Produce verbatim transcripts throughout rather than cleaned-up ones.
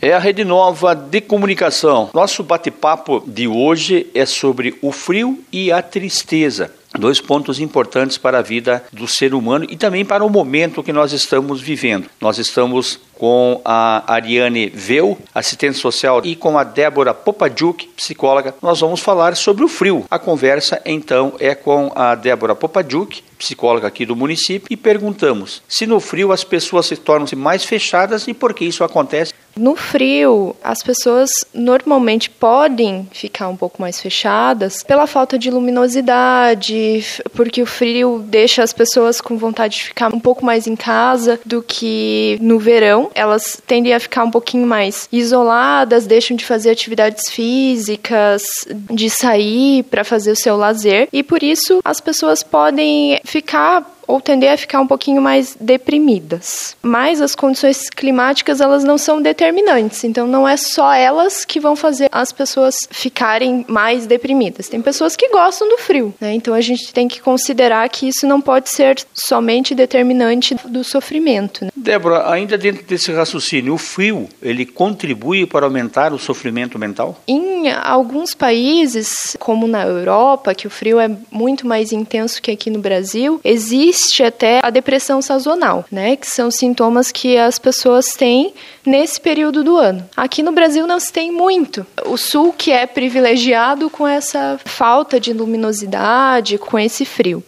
É a Rede Nova de Comunicação. Nosso bate-papo de hoje é sobre o frio e a tristeza. Dois pontos importantes para a vida do ser humano e também para o momento que nós estamos vivendo. Nós estamos com a Ariane Veu, assistente social, e com a Débora Popadjuk, psicóloga. Nós vamos falar sobre o frio. A conversa, então, é com a Débora Popadjuk, psicóloga aqui do município, e perguntamos se no frio as pessoas se tornam mais fechadas e por que isso acontece. No frio, as pessoas normalmente podem ficar um pouco mais fechadas pela falta de luminosidade, porque o frio deixa as pessoas com vontade de ficar um pouco mais em casa do que no verão. Elas tendem a ficar um pouquinho mais isoladas, deixam de fazer atividades físicas, de sair para fazer o seu lazer, e por isso as pessoas podem ficar ou tender a ficar um pouquinho mais deprimidas. Mas as condições climáticas, elas não são determinantes, então não é só elas que vão fazer as pessoas ficarem mais deprimidas. Tem pessoas que gostam do frio, né? Então a gente tem que considerar que isso não pode ser somente determinante do sofrimento, né? Débora, ainda dentro desse raciocínio, o frio, ele contribui para aumentar o sofrimento mental? Em alguns países, como na Europa, que o frio é muito mais intenso que aqui no Brasil, existe Existe até a depressão sazonal, né? Que são sintomas que as pessoas têm nesse período do ano. Aqui no Brasil não se tem muito. O sul que é privilegiado com essa falta de luminosidade, com esse frio.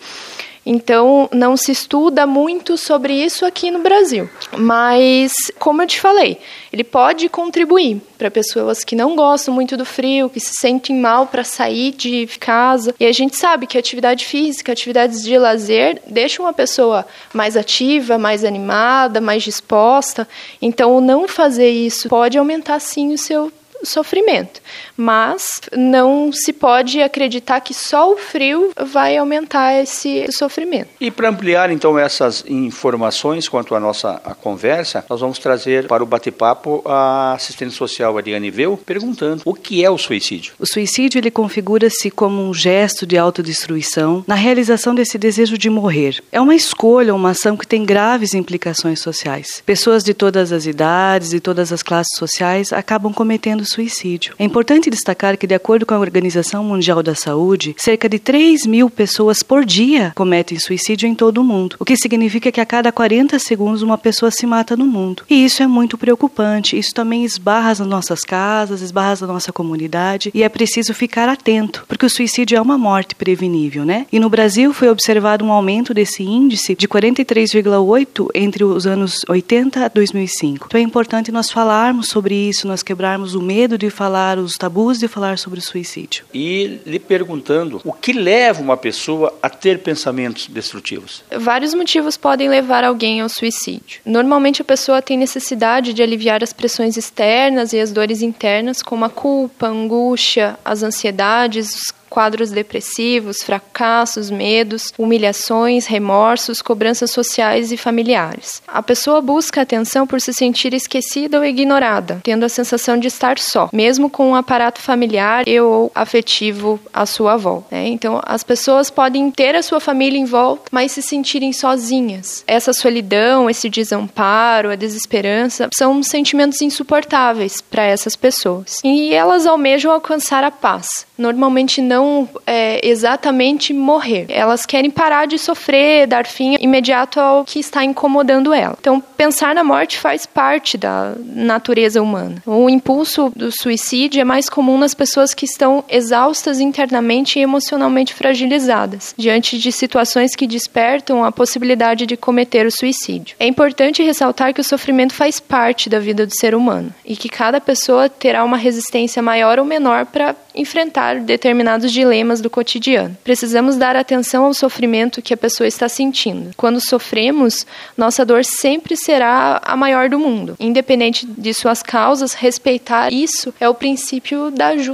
Então, não se estuda muito sobre isso aqui no Brasil. Mas, como eu te falei, ele pode contribuir para pessoas que não gostam muito do frio, que se sentem mal para sair de casa. E a gente sabe que atividade física, atividades de lazer, deixam uma pessoa mais ativa, mais animada, mais disposta. Então, o não fazer isso pode aumentar, sim, o seu sofrimento, mas não se pode acreditar que só o frio vai aumentar esse sofrimento. E para ampliar então essas informações quanto à nossa a conversa, nós vamos trazer para o bate-papo a assistente social Ariane Veu, perguntando o que é o suicídio. O suicídio, ele configura-se como um gesto de autodestruição na realização desse desejo de morrer. É uma escolha, uma ação que tem graves implicações sociais. Pessoas de todas as idades e todas as classes sociais acabam cometendo suicídio. É importante destacar que, de acordo com a Organização Mundial da Saúde, cerca de três mil pessoas por dia cometem suicídio em todo o mundo, o que significa que a cada quarenta segundos uma pessoa se mata no mundo. E isso é muito preocupante. Isso também esbarra as nossas casas, esbarra a nossa comunidade, e é preciso ficar atento, porque o suicídio é uma morte prevenível, né? E no Brasil foi observado um aumento desse índice de quarenta e três vírgula oito entre os anos oitenta a dois mil e cinco. Então é importante nós falarmos sobre isso, nós quebrarmos o medo de falar, os tabus de falar sobre o suicídio. E lhe perguntando, o que leva uma pessoa a ter pensamentos destrutivos? Vários motivos podem levar alguém ao suicídio. Normalmente a pessoa tem necessidade de aliviar as pressões externas e as dores internas, como a culpa, a angústia, as ansiedades, os quadros depressivos, fracassos, medos, humilhações, remorsos, cobranças sociais e familiares. A pessoa busca atenção por se sentir esquecida ou ignorada, tendo a sensação de estar só, mesmo com um aparato familiar e ou afetivo à sua volta, né? Então, as pessoas podem ter a sua família em volta, mas se sentirem sozinhas. Essa solidão, esse desamparo, a desesperança, são sentimentos insuportáveis para essas pessoas. E elas almejam alcançar a paz. Normalmente não Não é, exatamente morrer. Elas querem parar de sofrer, dar fim imediato ao que está incomodando ela. Então, pensar na morte faz parte da natureza humana. O impulso do suicídio é mais comum nas pessoas que estão exaustas internamente e emocionalmente fragilizadas, diante de situações que despertam a possibilidade de cometer o suicídio. É importante ressaltar que o sofrimento faz parte da vida do ser humano e que cada pessoa terá uma resistência maior ou menor para enfrentar determinados dilemas do cotidiano. Precisamos dar atenção ao sofrimento que a pessoa está sentindo. Quando sofremos, nossa dor sempre será a maior do mundo. Independente de suas causas, respeitar isso é o princípio da ajuda.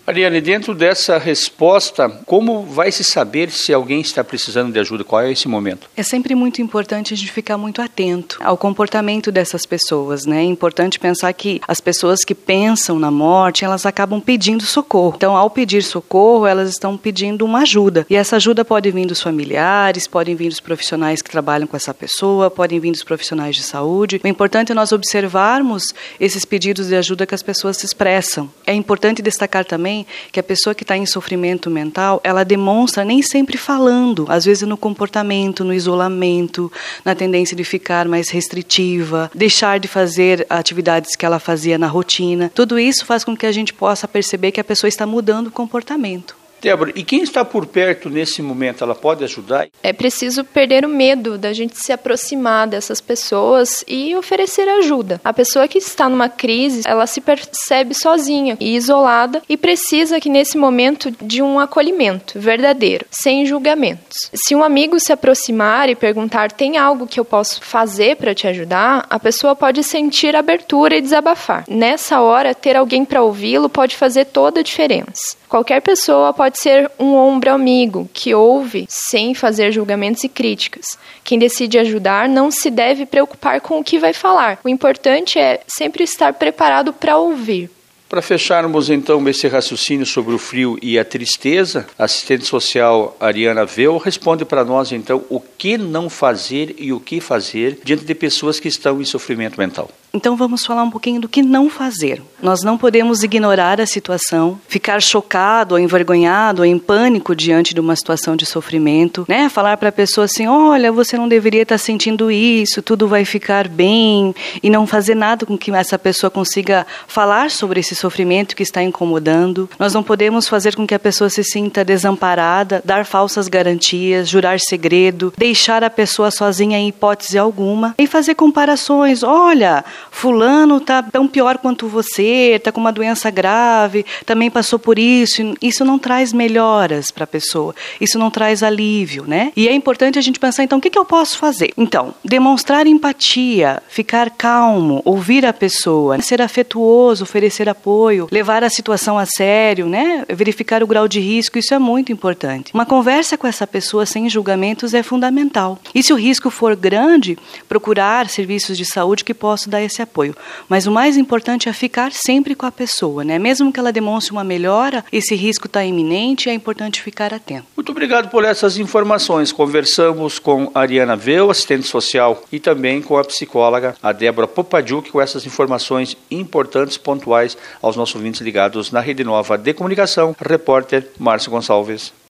Ariane, dentro dessa resposta, como vai se saber se alguém está precisando de ajuda? Qual é esse momento? É sempre muito importante a gente ficar muito atento ao comportamento dessas pessoas, né? É importante pensar que as pessoas que pensam na morte, elas acabam pedindo socorro. Então, ao pedir socorro, elas estão pedindo uma ajuda. E essa ajuda pode vir dos familiares, podem vir dos profissionais que trabalham com essa pessoa, podem vir dos profissionais de saúde. O importante é nós observarmos esses pedidos de ajuda que as pessoas se expressam. É importante destacar também que a pessoa que está em sofrimento mental, ela demonstra nem sempre falando, às vezes no comportamento, no isolamento, na tendência de ficar mais restritiva, deixar de fazer atividades que ela fazia na rotina. Tudo isso faz com que a gente possa perceber que a pessoa está mudando o comportamento. Débora, e quem está por perto nesse momento, ela pode ajudar? É preciso perder o medo da gente se aproximar dessas pessoas e oferecer ajuda. A pessoa que está numa crise, ela se percebe sozinha e isolada e precisa que nesse momento de um acolhimento verdadeiro, sem julgamentos. Se um amigo se aproximar e perguntar, tem algo que eu posso fazer para te ajudar? A pessoa pode sentir abertura e desabafar. Nessa hora, ter alguém para ouvi-lo pode fazer toda a diferença. Qualquer pessoa pode ser um ombro amigo, que ouve sem fazer julgamentos e críticas. Quem decide ajudar não se deve preocupar com o que vai falar. O importante é sempre estar preparado para ouvir. Para fecharmos então esse raciocínio sobre o frio e a tristeza, a assistente social Ariana Veu responde para nós então o que não fazer e o que fazer diante de pessoas que estão em sofrimento mental. Então vamos falar um pouquinho do que não fazer. Nós não podemos ignorar a situação, ficar chocado ou envergonhado ou em pânico diante de uma situação de sofrimento, né? Falar para a pessoa assim, olha, você não deveria estar sentindo isso, tudo vai ficar bem, e não fazer nada com que essa pessoa consiga falar sobre esse sofrimento que está incomodando. Nós não podemos fazer com que a pessoa se sinta desamparada, dar falsas garantias, jurar segredo, deixar a pessoa sozinha em hipótese alguma e fazer comparações. Olha, fulano está tão pior quanto você, está com uma doença grave, também passou por isso. Isso não traz melhoras para a pessoa, isso não traz alívio, né? E é importante a gente pensar, então, o que, que eu posso fazer? Então, demonstrar empatia, ficar calmo, ouvir a pessoa, ser afetuoso, oferecer apoio, levar a situação a sério, né? Verificar o grau de risco, isso é muito importante. Uma conversa com essa pessoa sem julgamentos é fundamental. E se o risco for grande, procurar serviços de saúde que possam dar esse apoio. Mas o mais importante é ficar sempre com a pessoa, né? Mesmo que ela demonstre uma melhora, esse risco está iminente e é importante ficar atento. Muito obrigado por essas informações. Conversamos com a Ariana Veu, assistente social, e também com a psicóloga, a Débora Popadiuk, com essas informações importantes, pontuais, aos nossos ouvintes ligados na Rede Nova de Comunicação. Repórter Márcio Gonçalves.